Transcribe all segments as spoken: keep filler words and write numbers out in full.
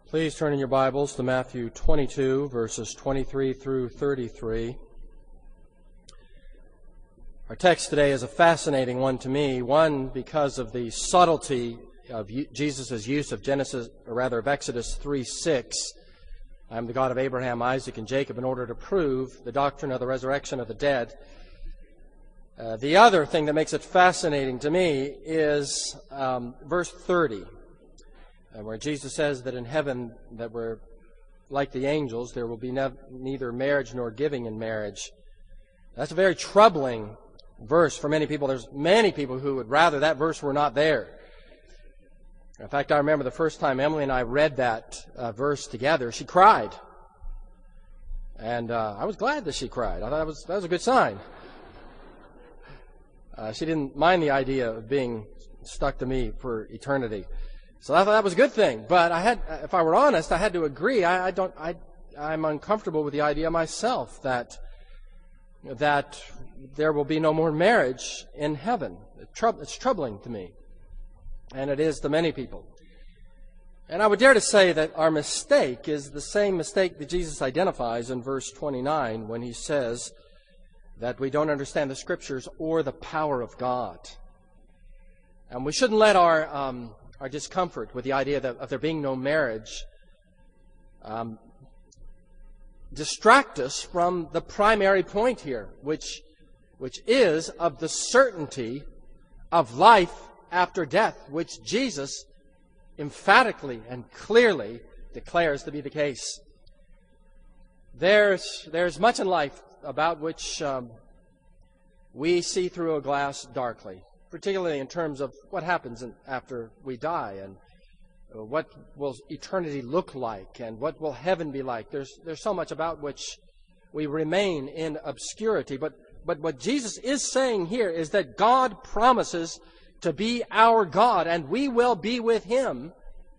Please turn in your Bibles to Matthew twenty-two, verses twenty-three through thirty-three. Our text today is a fascinating one to me, one because of the subtlety of Jesus' use of Genesis, or rather of Exodus three six. I am the God of Abraham, Isaac, and Jacob, in order to prove the doctrine of the resurrection of the dead. Uh, the other thing that makes it fascinating to me is um, verse thirty. Uh, where Jesus says that in heaven that we're like the angels, there will be ne- neither marriage nor giving in marriage. That's a very troubling verse for many people. There's many people who would rather that verse were not there. In fact, I remember the first time Emily and I read that uh, verse together, she cried. And uh, I was glad that she cried. I thought that was, that was a good sign. Uh, she didn't mind the idea of being stuck to me for eternity. So I thought that was a good thing. But I had, if I were honest, I had to agree. I, I don't. I, I'm uncomfortable with the idea myself that that there will be no more marriage in heaven. It's troubling to me, and it is to many people. And I would dare to say that our mistake is the same mistake that Jesus identifies in verse twenty-nine when he says that we don't understand the Scriptures or the power of God. And we shouldn't let our um, our discomfort with the idea that, of there being no marriage um, distract us from the primary point here, which, which is of the certainty of life after death, which Jesus emphatically and clearly declares to be the case. There's, there's much in life about which um, we see through a glass darkly, particularly in terms of what happens in, after we die, and uh, what will eternity look like, and what will heaven be like. There's there's so much about which we remain in obscurity. But but what Jesus is saying here is that God promises to be our God, and we will be with Him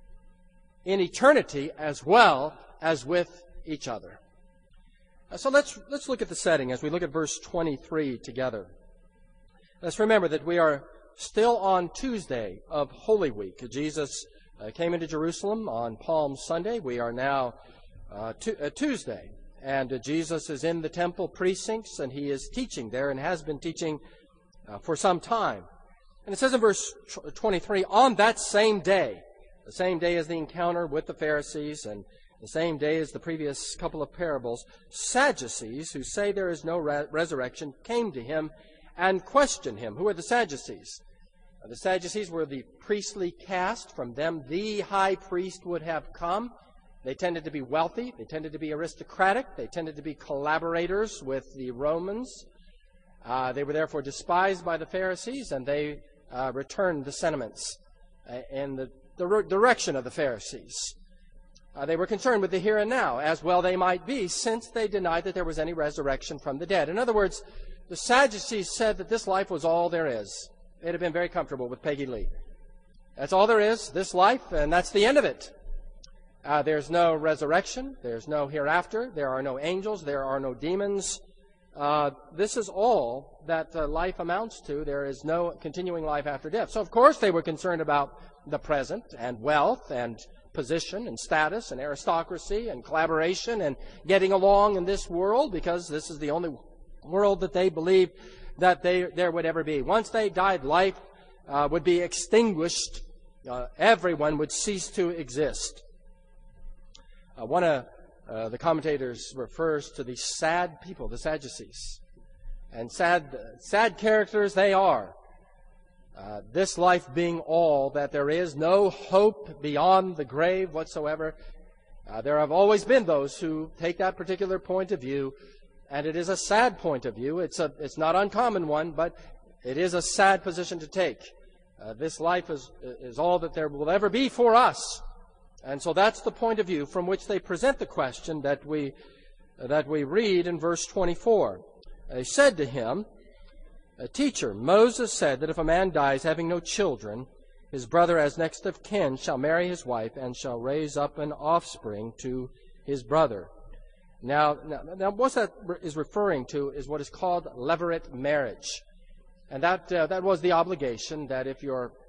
in eternity as well as with each other. Uh, so let's let's look at the setting as we look at verse twenty-three together. Let's remember that we are still on Tuesday of Holy Week. Jesus uh, came into Jerusalem on Palm Sunday. We are now uh, t- uh, Tuesday. And uh, Jesus is in the temple precincts, and He is teaching there and has been teaching uh, for some time. And it says in verse twenty-three, on that same day, the same day as the encounter with the Pharisees and the same day as the previous couple of parables, Sadducees, who say there is no re- resurrection, came to Him and questioned Him. Who are the Sadducees? The Sadducees were the priestly caste. From them, the high priest would have come. They tended to be wealthy. They tended to be aristocratic. They tended to be collaborators with the Romans. Uh, they were therefore despised by the Pharisees, and they uh, returned the sentiments uh, in the, the re- direction of the Pharisees. Uh, they were concerned with the here and now, as well they might be, since they denied that there was any resurrection from the dead. In other words, the Sadducees said that this life was all there is. They'd have been very comfortable with Peggy Lee. That's all there is, this life, and that's the end of it. Uh, there's no resurrection. There's no hereafter. There are no angels. There are no demons. Uh, this is all that uh, life amounts to. There is no continuing life after death. So, of course, they were concerned about the present and wealth and position and status and aristocracy and collaboration and getting along in this world, because this is the only world that they believed that they, there would ever be. Once they died, life uh, would be extinguished. Uh, everyone would cease to exist. Uh, one of uh, the commentators refers to the sad people, the Sadducees. And sad, sad characters they are. Uh, this life being all that there is, no hope beyond the grave whatsoever. Uh, there have always been those who take that particular point of view, and it is a sad point of view. It's a, it's not an uncommon one, but it is a sad position to take. Uh, this life is, is all that there will ever be for us. And so that's the point of view from which they present the question that we, that we read in verse twenty-four. They said to Him, Teacher, Moses said that if a man dies having no children, his brother as next of kin shall marry his wife and shall raise up an offspring to his brother. Now, now, now what that is referring to is what is called levirate marriage. And that uh, that was the obligation that if your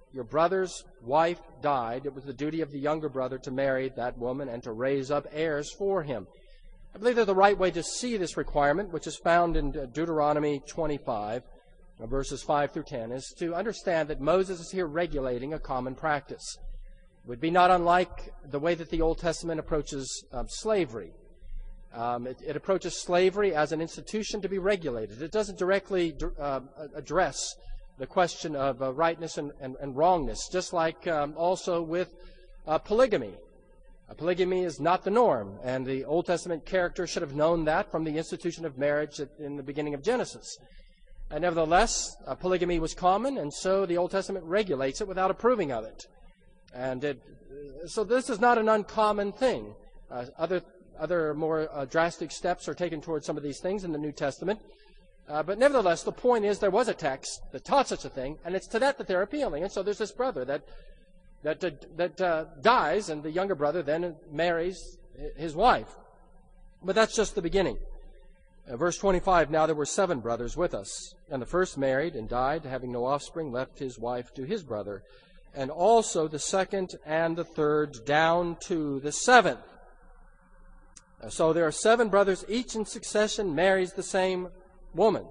your brother's wife died, it was the duty of the younger brother to marry that woman and to raise up heirs for him. I believe that the right way to see this requirement, which is found in Deuteronomy twenty-five, verses five through ten, is to understand that Moses is here regulating a common practice. It would be not unlike the way that the Old Testament approaches um, slavery. Um, it, it approaches slavery as an institution to be regulated. It doesn't directly uh, address the question of uh, rightness and, and, and wrongness, just like um, also with uh, polygamy. Uh, polygamy is not the norm, and the Old Testament character should have known that from the institution of marriage at, in the beginning of Genesis. And nevertheless, uh, polygamy was common, and so the Old Testament regulates it without approving of it. And it, so this is not an uncommon thing. Uh, other other more uh, drastic steps are taken towards some of these things in the New Testament. Uh, but nevertheless, the point is there was a text that taught such a thing, and it's to that that they're appealing. And so there's this brother that that uh, that uh, dies, and the younger brother then marries his wife. But that's just the beginning. Uh, verse twenty-five, now there were seven brothers with us, and the first married and died, having no offspring, left his wife to his brother, and also the second and the third down to the seventh. Uh, so there are seven brothers, each in succession marries the same woman.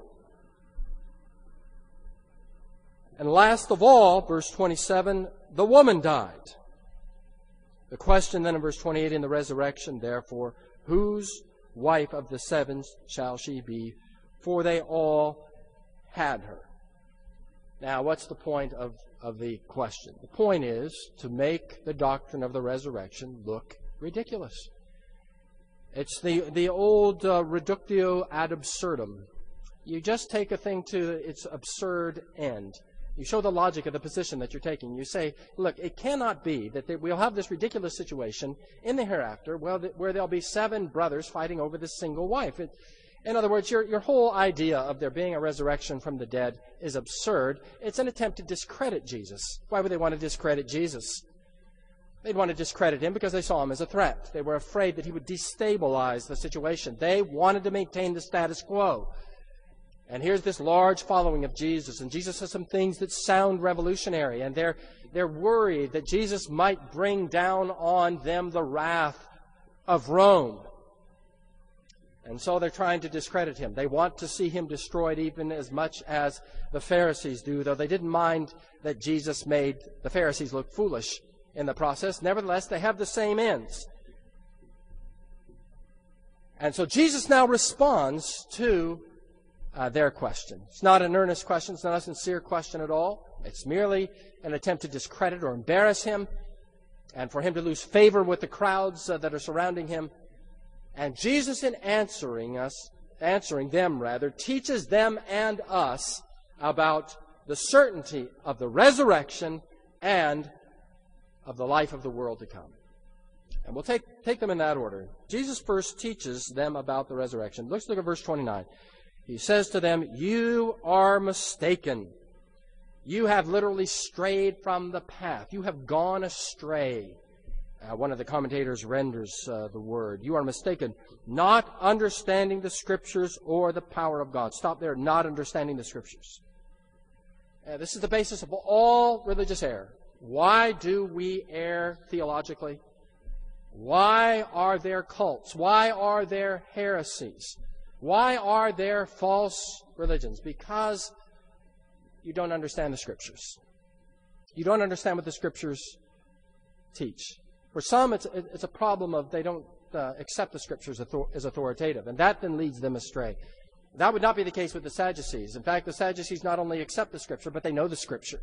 And last of all, verse twenty-seven, the woman died. The question then in verse twenty-eight, in the resurrection, therefore, whose wife of the seven shall she be? For they all had her. Now, what's the point of, of the question? The point is to make the doctrine of the resurrection look ridiculous. It's the, the old uh, reductio ad absurdum. You just take a thing to its absurd end. You show the logic of the position that you're taking. You say, look, it cannot be that they, we'll have this ridiculous situation in the hereafter well, th- where there'll be seven brothers fighting over this single wife. It, in other words, your, your whole idea of there being a resurrection from the dead is absurd. It's an attempt to discredit Jesus. Why would they want to discredit Jesus? They'd want to discredit him because they saw him as a threat. They were afraid that he would destabilize the situation. They wanted to maintain the status quo. And here's this large following of Jesus, and Jesus has some things that sound revolutionary, and they're, they're worried that Jesus might bring down on them the wrath of Rome. And so they're trying to discredit him. They want to see him destroyed even as much as the Pharisees do, though they didn't mind that Jesus made the Pharisees look foolish in the process. Nevertheless, they have the same ends. And so Jesus now responds to uh, their question. It's not an earnest question. It's not a sincere question at all. It's merely an attempt to discredit or embarrass him and for him to lose favor with the crowds uh, that are surrounding him. And Jesus, in answering us, answering them rather, teaches them and us about the certainty of the resurrection and of the life of the world to come. And we'll take, take them in that order. Jesus first teaches them about the resurrection. Let's look at verse twenty-nine. He says to them, you are mistaken. You have literally strayed from the path. You have gone astray. Uh, one of the commentators renders uh, the word. You are mistaken, not understanding the Scriptures or the power of God. Stop there, not understanding the Scriptures. Uh, this is the basis of all religious error. Why do we err theologically? Why are there cults? Why are there heresies? Why are there false religions? Because you don't understand the Scriptures. You don't understand what the Scriptures teach. For some, it's, it's a problem of they don't uh, accept the Scriptures as authoritative, and that then leads them astray. That would not be the case with the Sadducees. In fact, the Sadducees not only accept the Scripture, but they know the Scripture.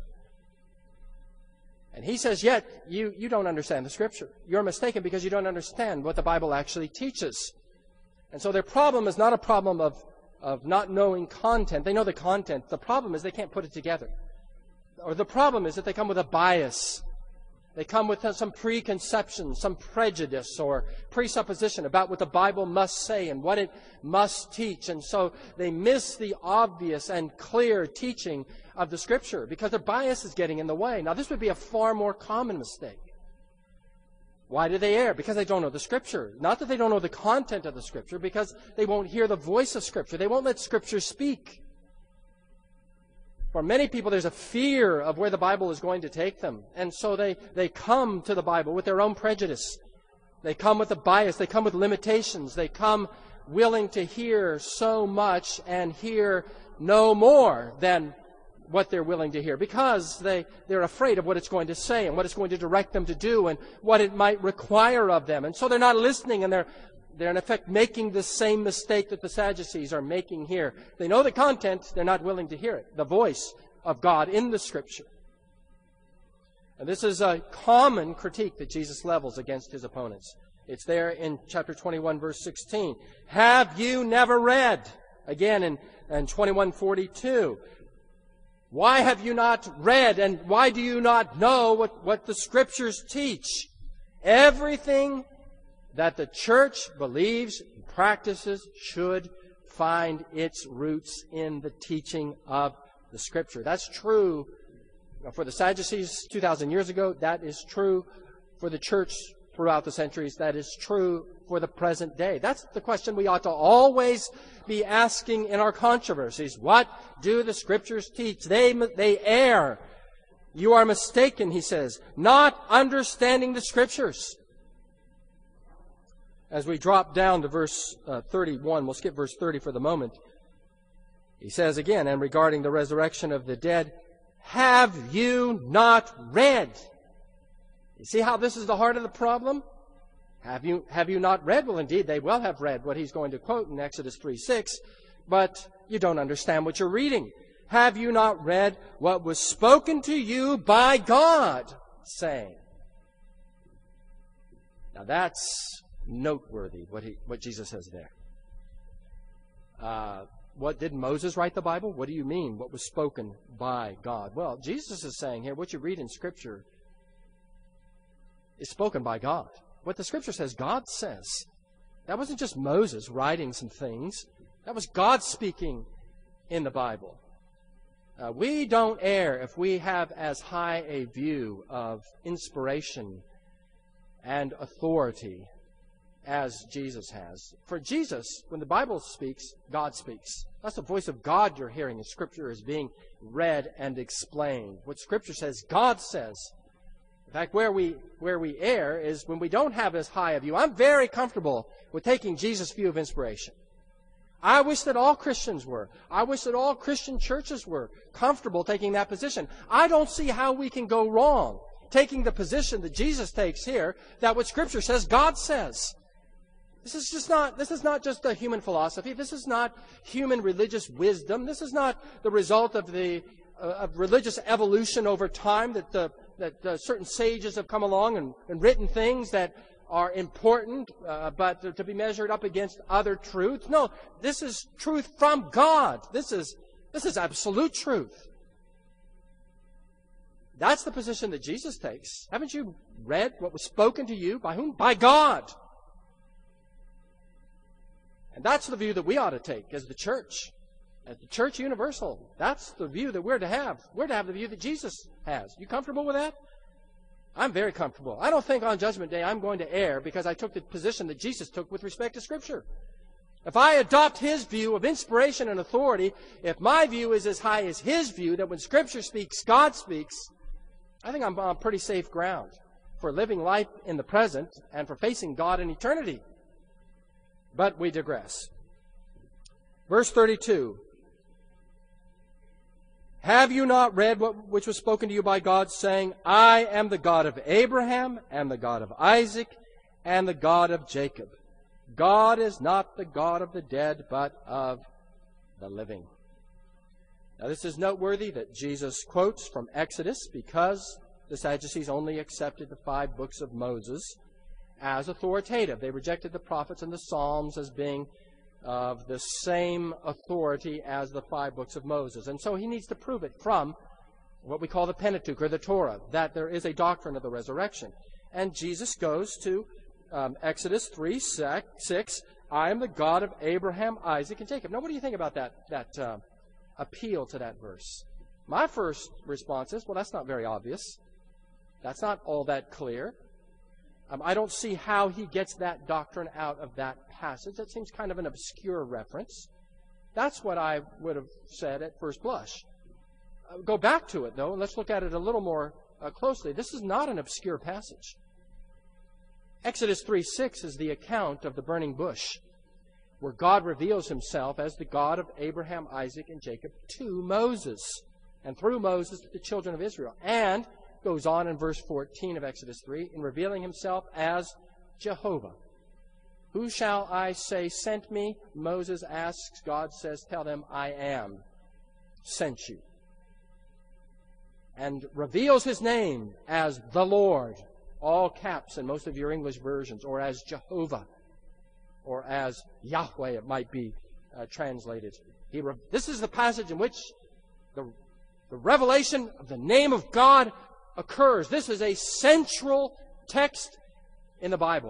And he says, yet, you, you don't understand the Scripture. You're mistaken because you don't understand what the Bible actually teaches. And so their problem is not a problem of, of not knowing content. They know the content. The problem is they can't put it together. Or the problem is that they come with a bias. They come with some preconception, some prejudice or presupposition about what the Bible must say and what it must teach. And so they miss the obvious and clear teaching of the Scripture because their bias is getting in the way. Now, this would be a far more common mistake. Why do they err? Because they don't know the Scripture. Not that they don't know the content of the Scripture, because they won't hear the voice of Scripture. They won't let Scripture speak. For many people, there's a fear of where the Bible is going to take them. And so they, they come to the Bible with their own prejudice. They come with a bias. They come with limitations. They come willing to hear so much and hear no more than what they're willing to hear, because they, they're afraid of what it's going to say and what it's going to direct them to do and what it might require of them. And so they're not listening, and they're, they're in effect making the same mistake that the Sadducees are making here. They know the content, they're not willing to hear it, the voice of God in the Scripture. And this is a common critique that Jesus levels against his opponents. It's there in chapter twenty-one, verse sixteen. Have you never read? Again in, in twenty-one forty-two. Why have you not read, and why do you not know what, what the Scriptures teach? Everything that the church believes and practices should find its roots in the teaching of the Scripture. That's true for the Sadducees two thousand years ago. That is true for the church throughout the centuries. That is true for the present day. That's the question we ought to always be asking in our controversies. What do the Scriptures teach? They, they err. You are mistaken, he says, not understanding the Scriptures. As we drop down to verse uh, thirty-one, we'll skip verse thirty for the moment. He says again, and regarding the resurrection of the dead, have you not read? You see how this is the heart of the problem? Have you, have you not read? Well, indeed, they will have read what he's going to quote in Exodus three six, but you don't understand what you're reading. Have you not read what was spoken to you by God, saying? Now that's noteworthy, what he, what Jesus says there. Uh, what did Moses write the Bible? What do you mean? What was spoken by God? Well, Jesus is saying here, what you read in Scripture is spoken by God. What the Scripture says, God says. That wasn't just Moses writing some things. That was God speaking in the Bible. Uh, we don't err if we have as high a view of inspiration and authority as Jesus has. For Jesus, when the Bible speaks, God speaks. That's the voice of God you're hearing in Scripture is being read and explained. What Scripture says, God says. In fact, where we where we err is when we don't have as high a view. I'm very comfortable with taking Jesus' view of inspiration. I wish that all Christians were. I wish that all Christian churches were comfortable taking that position. I don't see how we can go wrong taking the position that Jesus takes here, that what Scripture says, God says. This is just not, this is not just a human philosophy. This is not human religious wisdom. This is not the result of the uh, of religious evolution over time that the, that uh, certain sages have come along and, and written things that are important, uh, but to, to be measured up against other truths. No, this is truth from God. This is this is absolute truth. That's the position that Jesus takes. Haven't you read what was spoken to you by whom? By God. And that's the view that we ought to take as the church, as the church universal. That's the view that we're to have. We're to have the view that Jesus has. You comfortable with that? I'm very comfortable. I don't think on Judgment Day I'm going to err because I took the position that Jesus took with respect to Scripture. If I adopt His view of inspiration and authority, if my view is as high as His view, that when Scripture speaks, God speaks, I think I'm on pretty safe ground for living life in the present and for facing God in eternity. But we digress. Verse thirty-two. Have you not read what which was spoken to you by God, saying, I am the God of Abraham, and the God of Isaac, and the God of Jacob. God is not the God of the dead, but of the living. Now this is noteworthy that Jesus quotes from Exodus because the Sadducees only accepted the five books of Moses as authoritative. They rejected the prophets and the Psalms as being of the same authority as the five books of Moses. And so he needs to prove it from what we call the Pentateuch or the Torah, that there is a doctrine of the resurrection. And Jesus goes to um, Exodus three six, I am the God of Abraham, Isaac, and Jacob. Now what do you think about that, that uh, appeal to that verse? My first response is, well, that's not very obvious. That's not all that clear. Um, I don't see how he gets that doctrine out of that passage. That seems kind of an obscure reference. That's what I would have said at first blush. uh, go back to it, though, and let's look at it a little more uh, closely. This is not an obscure passage. Exodus three six is the account of the burning bush, where God reveals himself as the God of Abraham, Isaac, and Jacob to Moses, and through Moses to the children of Israel. And goes on in verse fourteen of Exodus three, in revealing himself as Jehovah. Who shall I say sent me? Moses asks. God says, tell them, I am sent you. And reveals his name as the Lord, all caps in most of your English versions, or as Jehovah, or as Yahweh, it might be uh, translated. He re- this is the passage in which the, the revelation of the name of God occurs. This is a central text in the Bible.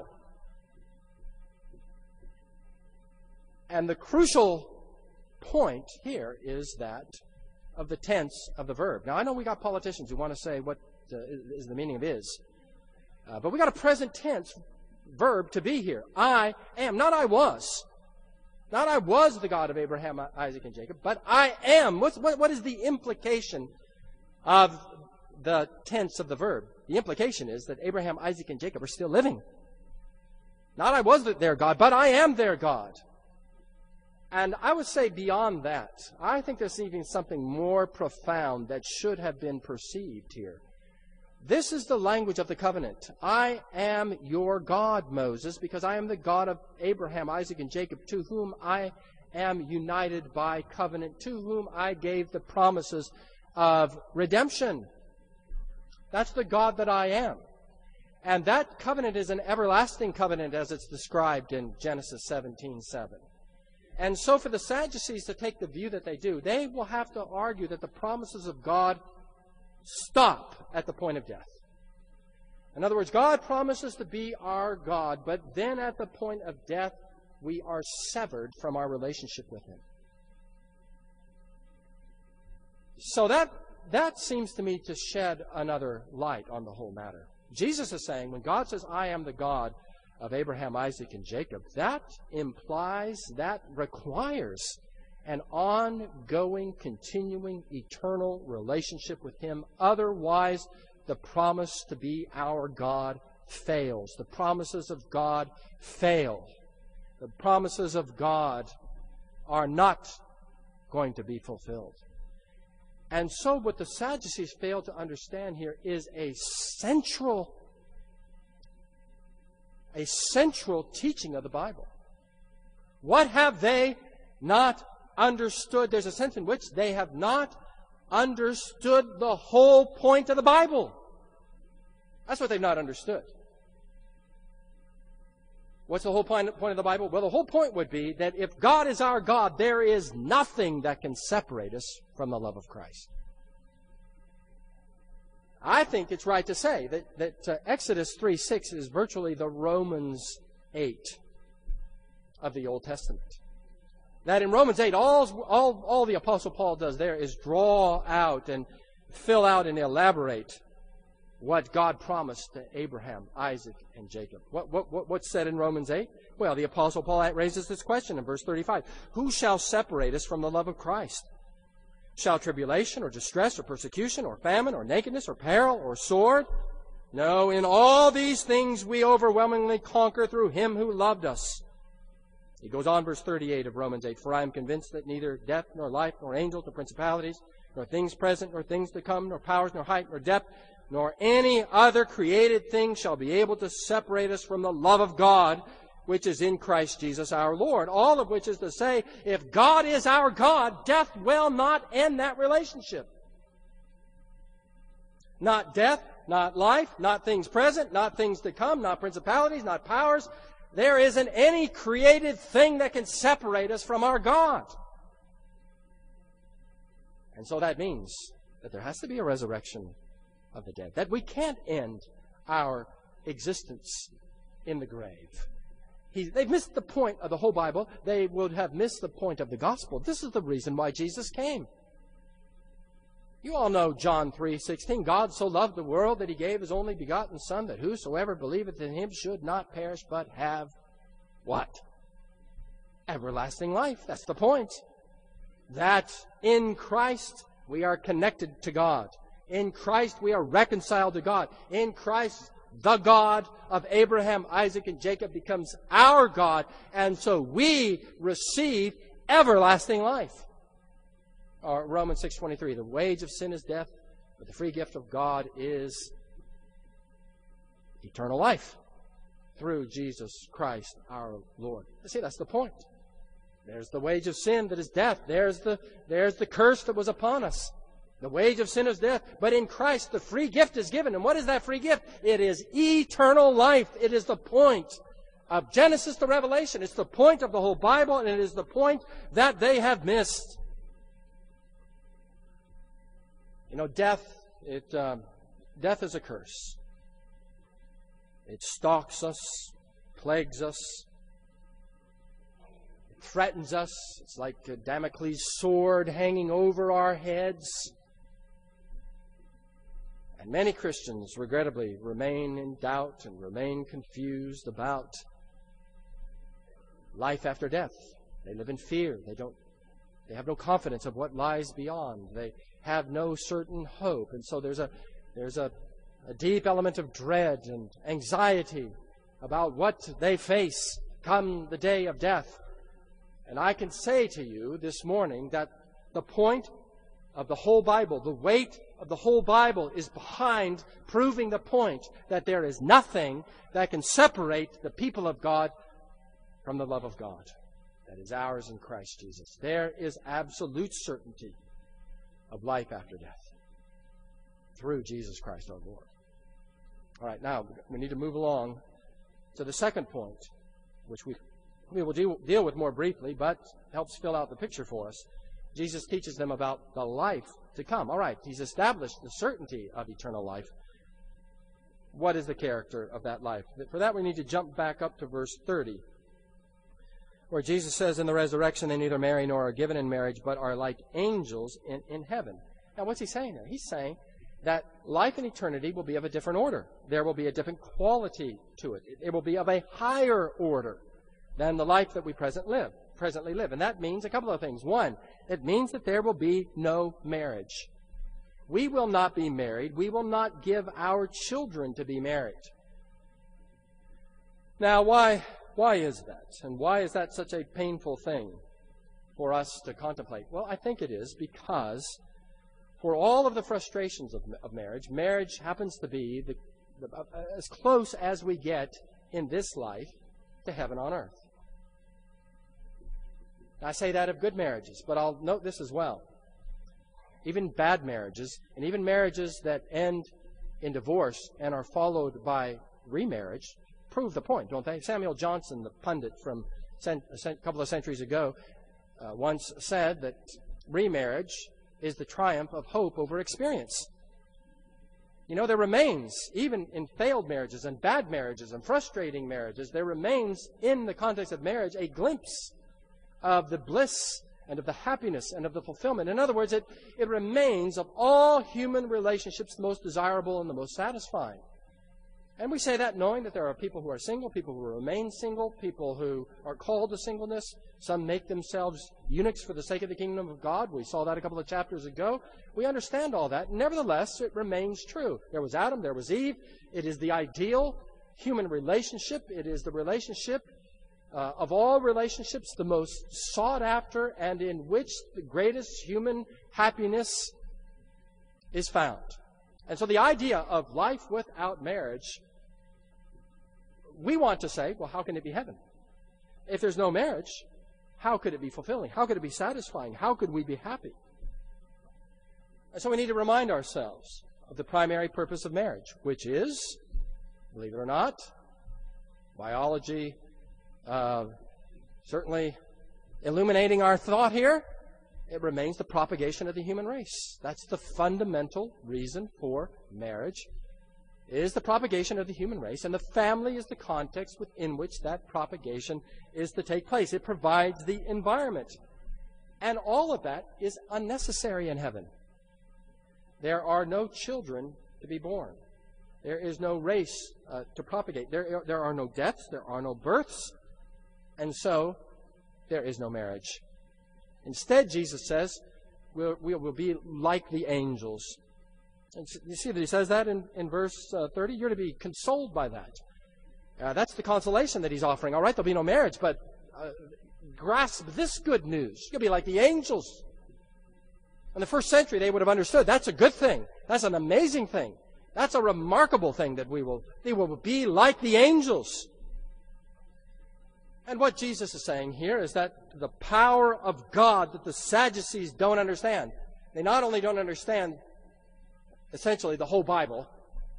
And the crucial point here is that of the tense of the verb. Now, I know we got politicians who want to say what uh, is the meaning of is. Uh, but we got a present tense verb to be here. I am. Not I was. Not I was the God of Abraham, Isaac, and Jacob, but I am. What's, what, what is the implication of the tense of the verb? The implication is that Abraham, Isaac, and Jacob are still living. Not I was their God, but I am their God. And I would say beyond that, I think there's even something more profound that should have been perceived here. This is the language of the covenant. I am your God, Moses, because I am the God of Abraham, Isaac, and Jacob, to whom I am united by covenant, to whom I gave the promises of redemption. That's the God that I am. And that covenant is an everlasting covenant as it's described in Genesis seventeen seven. And so for the Sadducees to take the view that they do, they will have to argue that the promises of God stop at the point of death. In other words, God promises to be our God, but then at the point of death, we are severed from our relationship with Him. So that, that seems to me to shed another light on the whole matter. Jesus is saying, when God says, I am the God of Abraham, Isaac, and Jacob, that implies, that requires an ongoing, continuing, eternal relationship with Him. Otherwise, the promise to be our God fails. The promises of God fail. The promises of God are not going to be fulfilled. And so what the Sadducees fail to understand here is a central a central teaching of the Bible. What have they not understood? There's a sense in which they have not understood the whole point of the Bible. That's what they've not understood. What's the whole point of the Bible? Well, the whole point would be that if God is our God, there is nothing that can separate us from the love of Christ. I think it's right to say that, that uh, Exodus three six is virtually the Romans eight of the Old Testament. That in Romans eight, all, all, all the Apostle Paul does there is draw out and fill out and elaborate what God promised to Abraham, Isaac, and Jacob. What, what, what, what's said in Romans eight? Well, the Apostle Paul raises this question in verse thirty-five. Who shall separate us from the love of Christ? Shall tribulation or distress or persecution or famine or nakedness or peril or sword? No, in all these things we overwhelmingly conquer through Him who loved us. He goes on, verse thirty-eight of Romans eight. For I am convinced that neither death nor life nor angels nor principalities nor things present nor things to come nor powers nor height nor depth nor any other created thing shall be able to separate us from the love of God, which is in Christ Jesus our Lord. All of which is to say, if God is our God, death will not end that relationship. Not death, not life, not things present, not things to come, not principalities, not powers. There isn't any created thing that can separate us from our God. And so that means that there has to be a resurrection of the dead. That we can't end our existence in the grave. He, they've missed the point of the whole Bible. They would have missed the point of the gospel. This is the reason why Jesus came. You all know John three sixteen. God so loved the world that He gave His only begotten Son, that whosoever believeth in Him should not perish, but have what? Everlasting life. That's the point. That in Christ we are connected to God. In Christ, we are reconciled to God. In Christ, the God of Abraham, Isaac, and Jacob becomes our God, and so we receive everlasting life. Or Romans six twenty-three, the wage of sin is death, but the free gift of God is eternal life through Jesus Christ our Lord. You see, that's the point. There's the wage of sin that is death. There's the, there's the curse that was upon us. The wage of sin is death, but in Christ the free gift is given. And what is that free gift? It is eternal life. It is the point of Genesis to Revelation. It's the point of the whole Bible, and it is the point that they have missed. You know, death, it, um, death is a curse. It stalks us, plagues us, it threatens us. It's like a Damocles sword hanging over our heads. And many Christians, regrettably, remain in doubt and remain confused about life after death. They live in fear. They don't. They have no confidence of what lies beyond. They have no certain hope, and so there's a there's a, a deep element of dread and anxiety about what they face come the day of death. And I can say to you this morning that the point of the whole Bible, the weight of the whole Bible is behind proving the point that there is nothing that can separate the people of God from the love of God that is ours in Christ Jesus. There is absolute certainty of life after death through Jesus Christ our Lord. All right, now we need to move along to the second point, which we, we will deal, deal with more briefly, but helps fill out the picture for us. Jesus teaches them about the life to come. All right, he's established the certainty of eternal life. What is the character of that life? For that, we need to jump back up to verse thirty, where Jesus says, in the resurrection, they neither marry nor are given in marriage, but are like angels in, in heaven. Now, what's he saying there? He's saying that life in eternity will be of a different order. There will be a different quality to it. It, it will be of a higher order than the life that we present live. presently live. And that means a couple of things. One, it means that there will be no marriage. We will not be married. We will not give our children to be married. Now, why, why is that? And why is that such a painful thing for us to contemplate? Well, I think it is because for all of the frustrations of, of marriage, marriage happens to be the, the, uh, as close as we get in this life to heaven on earth. I say that of good marriages, but I'll note this as well. Even bad marriages, and even marriages that end in divorce and are followed by remarriage, prove the point, don't they? Samuel Johnson, the pundit from cent- a couple of centuries ago, uh, once said that remarriage is the triumph of hope over experience. You know, there remains, even in failed marriages and bad marriages and frustrating marriages, there remains in the context of marriage a glimpse of the bliss and of the happiness and of the fulfillment. In other words, it, it remains of all human relationships the most desirable and the most satisfying. And we say that knowing that there are people who are single, people who remain single, people who are called to singleness. Some make themselves eunuchs for the sake of the kingdom of God. We saw that a couple of chapters ago. We understand all that. Nevertheless, it remains true. There was Adam, there was Eve. It is the ideal human relationship. It is the relationship uh, of all relationships, the most sought after, and in which the greatest human happiness is found. And so the idea of life without marriage, we want to say, well, how can it be heaven? If there's no marriage, how could it be fulfilling? How could it be satisfying? How could we be happy? And so we need to remind ourselves of the primary purpose of marriage, which is, believe it or not, biology uh, certainly illuminating our thought here. It remains the propagation of the human race. That's the fundamental reason for marriage, is the propagation of the human race, and the family is the context within which that propagation is to take place. It provides the environment. And all of that is unnecessary in heaven. There are no children to be born. There is no race uh, to propagate. There, there are no deaths. There are no births. And so, there is no marriage. Instead, Jesus says, we'll, we will be like the angels. And you see that he says that in, in verse uh, thirty? You're to be consoled by that. Uh, that's the consolation that he's offering. All right, there'll be no marriage, but uh, grasp this good news. You'll be like the angels. In the first century, they would have understood that's a good thing. That's an amazing thing. That's a remarkable thing that we will, they will be like the angels. And what Jesus is saying here is that the power of God that the Sadducees don't understand. They not only don't understand essentially the whole Bible,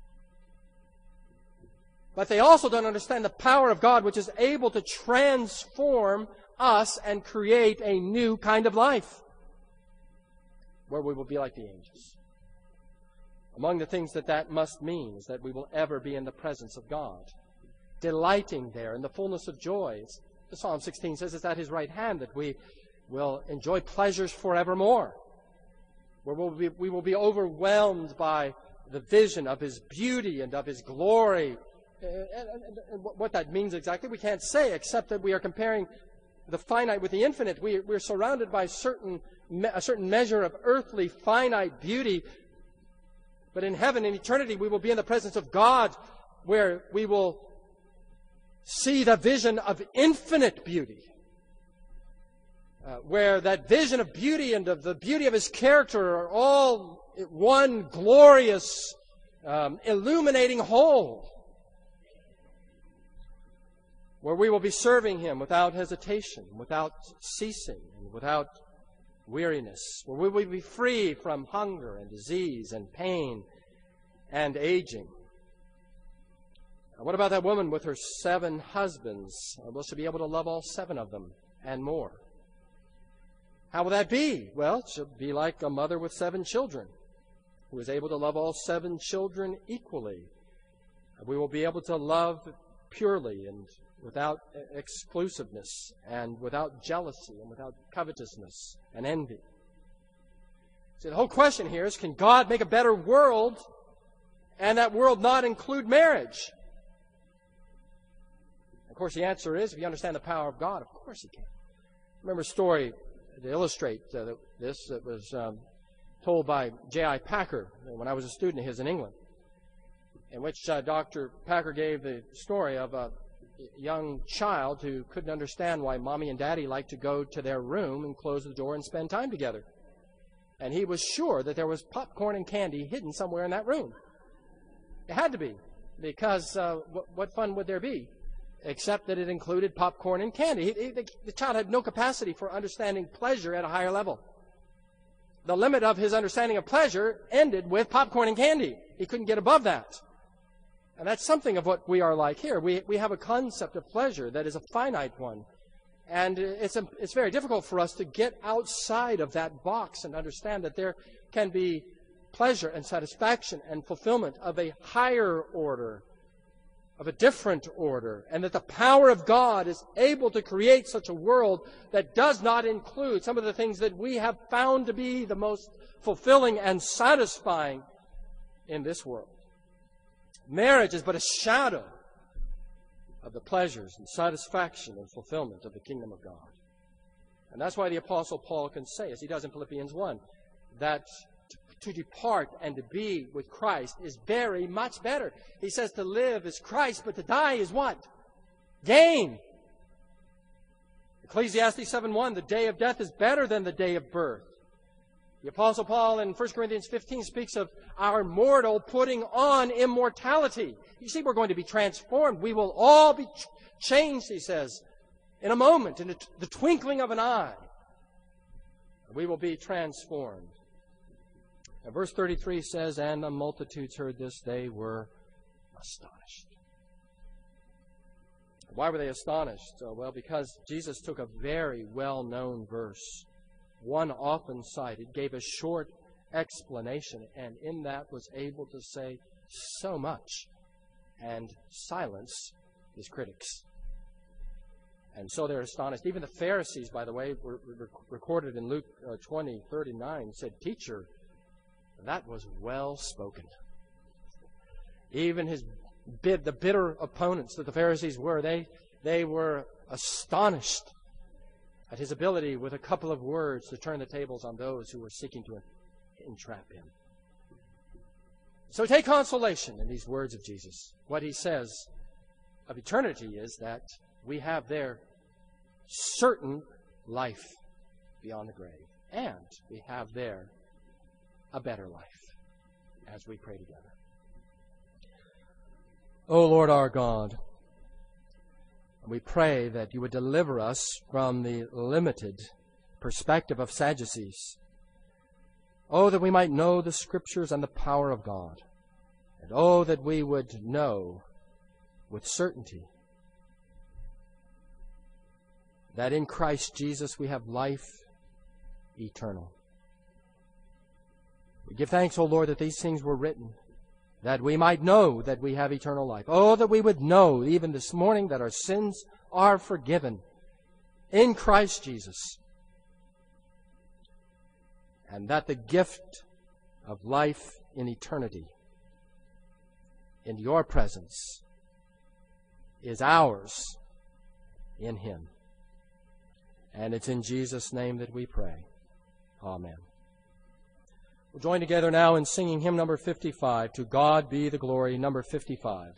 but they also don't understand the power of God which is able to transform us and create a new kind of life where we will be like the angels. Among the things that that must mean is that we will ever be in the presence of God, delighting there in the fullness of joy. It's, the Psalm sixteen says it's at His right hand that we will enjoy pleasures forevermore, where we'll be, we will be overwhelmed by the vision of His beauty and of His glory. And, and, and what that means exactly, we can't say, except that we are comparing the finite with the infinite. We, we're surrounded by certain, a certain measure of earthly finite beauty. But in heaven, in eternity, we will be in the presence of God, where we will see the vision of infinite beauty. Uh, where that vision of beauty and of the beauty of His character are all one glorious, um, illuminating whole. Where we will be serving Him without hesitation, without ceasing, and without weariness. Where we will be free from hunger and disease and pain and aging. Now, what about that woman with her seven husbands? Will she be able to love all seven of them and more? How will that be? Well, she'll be like a mother with seven children who is able to love all seven children equally. We will be able to love purely and without exclusiveness and without jealousy and without covetousness and envy. See, the whole question here is, can God make a better world and that world not include marriage? Of course, the answer is, if you understand the power of God, of course He can. I remember a story to illustrate uh, this that was um, told by J I Packer when I was a student of his in England, in which uh, Doctor Packer gave the story of a young child who couldn't understand why Mommy and Daddy liked to go to their room and close the door and spend time together. And he was sure that there was popcorn and candy hidden somewhere in that room. It had to be, because uh, what, what fun would there be, except that it included popcorn and candy? He, he, the, the child had no capacity for understanding pleasure at a higher level. The limit of his understanding of pleasure ended with popcorn and candy. He couldn't get above that. And that's something of what we are like here. We, we have a concept of pleasure that is a finite one. And it's, a, it's very difficult for us to get outside of that box and understand that there can be pleasure and satisfaction and fulfillment of a higher order, of a different order, and that the power of God is able to create such a world that does not include some of the things that we have found to be the most fulfilling and satisfying in this world. Marriage is but a shadow of the pleasures and satisfaction and fulfillment of the kingdom of God. And that's why the Apostle Paul can say, as he does in Philippians one, that to depart and to be with Christ is very much better. He says to live is Christ, but to die is what? Gain. Ecclesiastes seven one, the day of death is better than the day of birth. The Apostle Paul in First Corinthians fifteen speaks of our mortal putting on immortality. You see, we're going to be transformed. We will all be ch- changed, he says, in a moment, in the twinkling of an eye. We will be transformed. And verse thirty-three says, and the multitudes heard this, they were astonished. Why were they astonished? Uh, well, because Jesus took a very well-known verse, one often cited, gave a short explanation, and in that was able to say so much and silence his critics. And so they're astonished. Even the Pharisees, by the way, were, were recorded in Luke uh, twenty thirty-nine, said, Teacher, that was well spoken. Even his bid, the bitter opponents that the Pharisees were, they, they were astonished at his ability with a couple of words to turn the tables on those who were seeking to entrap him. So take consolation in these words of Jesus. What he says of eternity is that we have there certain life beyond the grave. And we have there a better life as we pray together. O Lord our God, we pray that you would deliver us from the limited perspective of Sadducees. Oh, that we might know the Scriptures and the power of God. And oh, that we would know with certainty that in Christ Jesus we have life eternal. We give thanks, O Lord, that these things were written, that we might know that we have eternal life. Oh, that we would know even this morning that our sins are forgiven in Christ Jesus, and that the gift of life in eternity in your presence is ours in Him. And it's in Jesus' name that we pray. Amen. We'll join together now in singing hymn number fifty-five, To God Be the Glory, number fifty-five.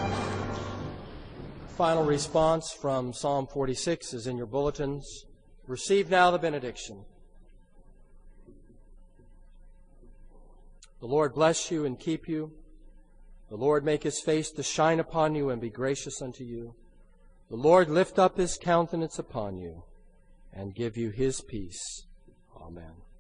Final response from Psalm forty-six is in your bulletins. Receive now the benediction. The Lord bless you and keep you. The Lord make his face to shine upon you and be gracious unto you. The Lord lift up his countenance upon you and give you his peace. Amen.